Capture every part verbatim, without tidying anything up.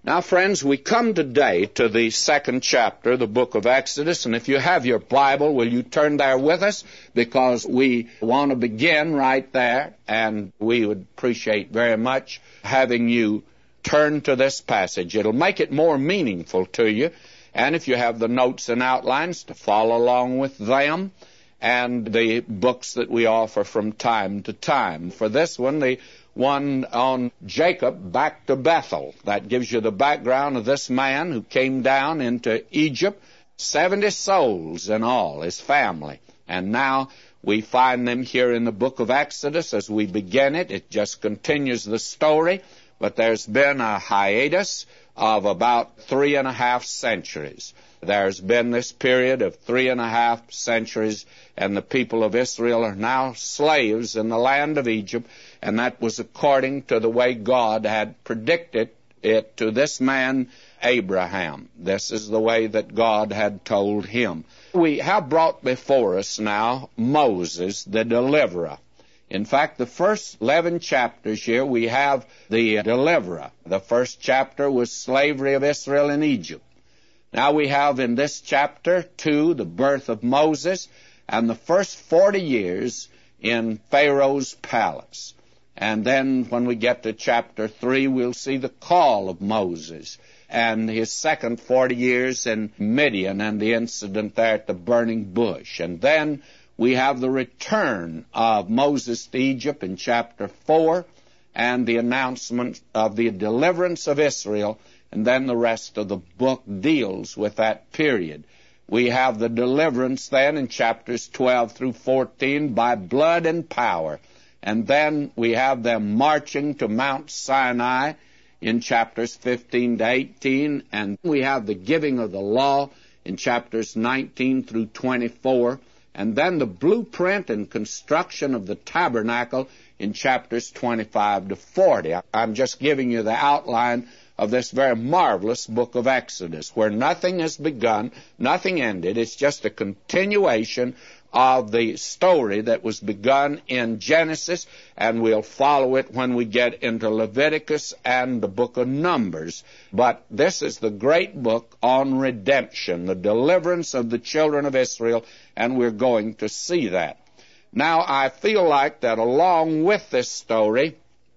Now, friends, we come today to the second chapter of the book of Exodus, and if you have your Bible, will you turn there with us? Because we want to begin right there, and we would appreciate very much having you turn to this passage. It'll make it more meaningful to you, and if you have the notes and outlines, to follow along with them, and the books that we offer from time to time. For this one, the one on Jacob back to Bethel. That gives you the background of this man who came down into Egypt, seventy souls in all, his family. And now we find them here in the book of Exodus as we begin it. It just continues the story, but there's been a hiatus of about three and a half centuries. There's been this period of three and a half centuries, and the people of Israel are now slaves in the land of Egypt, and that was according to the way God had predicted it to this man, Abraham. This is the way that God had told him. We have brought before us now Moses, the deliverer. In fact, the first eleven chapters here, we have the deliverer. The first chapter was slavery of Israel in Egypt. Now we have in this chapter two, the birth of Moses, and the first forty years in Pharaoh's palace. And then when we get to chapter three, we'll see the call of Moses and his second forty years in Midian and the incident there at the burning bush. And then we have the return of Moses to Egypt in chapter four and the announcement of the deliverance of Israel, and then the rest of the book deals with that period. We have the deliverance then in chapters twelve through fourteen by blood and power. And then we have them marching to Mount Sinai in chapters fifteen to eighteen. And we have the giving of the law in chapters nineteen through twenty-four. And then the blueprint and construction of the tabernacle in chapters twenty-five to forty. I'm just giving you the outline of this very marvelous book of Exodus, where nothing has begun, nothing ended. It's just a continuation of the story that was begun in Genesis, and we'll follow it when we get into Leviticus and the book of Numbers. But this is the great book on redemption, the deliverance of the children of Israel, and we're going to see that. Now, I feel like that along with this story,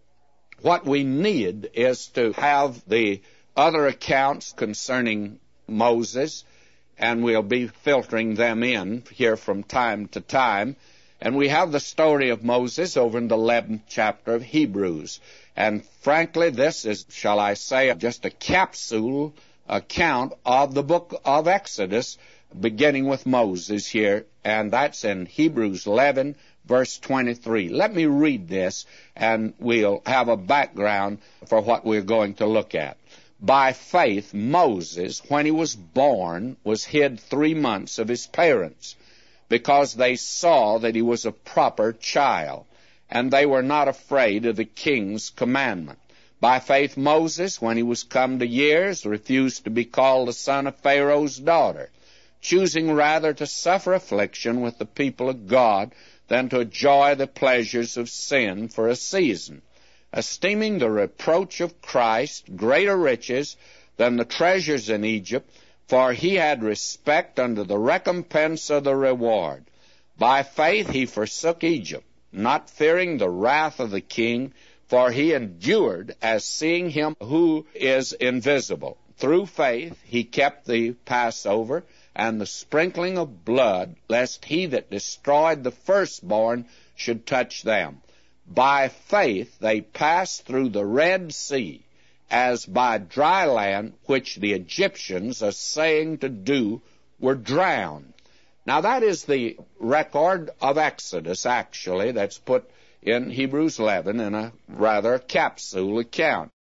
what we need is to have the other accounts concerning Moses, and we'll be filtering them in here from time to time. And we have the story of Moses over in the eleventh chapter of Hebrews. And frankly, this is, shall I say, just a capsule account of the book of Exodus, beginning with Moses here, and that's in Hebrews eleven, verse twenty-three. Let me read this, and we'll have a background for what we're going to look at. By faith, Moses, when he was born, was hid three months of his parents, because they saw that he was a proper child, and they were not afraid of the king's commandment. By faith, Moses, when he was come to years, refused to be called the son of Pharaoh's daughter, choosing rather to suffer affliction with the people of God than to enjoy the pleasures of sin for a season, esteeming the reproach of Christ greater riches than the treasures in Egypt, for he had respect unto the recompense of the reward. By faith he forsook Egypt, not fearing the wrath of the king, for he endured as seeing him who is invisible. Through faith he kept the Passover and the sprinkling of blood, lest he that destroyed the firstborn should touch them. By faith they passed through the Red Sea, as by dry land, which the Egyptians, assaying to do, were drowned. Now that is the record of Exodus, actually, that's put in Hebrews eleven in a rather capsule account.